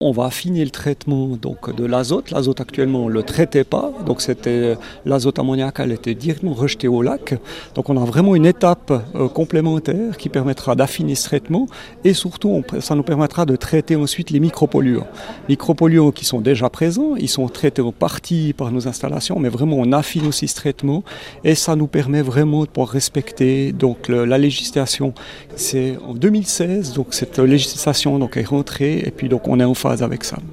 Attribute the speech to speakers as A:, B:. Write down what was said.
A: On va affiner le traitement donc, de l'azote. L'azote actuellement on ne le traitait pas, donc c'était l'azote ammoniacal était directement rejeté au lac. Donc on a vraiment une étape complémentaire qui permettra d'affiner ce traitement et surtout ça nous permettra de traiter ensuite les micropolluants. Micropolluants qui sont déjà présents, ils sont traités en partie par nos installations, mais vraiment on affine aussi ce traitement et ça nous permet vraiment de pouvoir respecter donc, la législation. C'est en 2016, donc cette législation donc, est rentrée et puis donc on est en phase avec ça.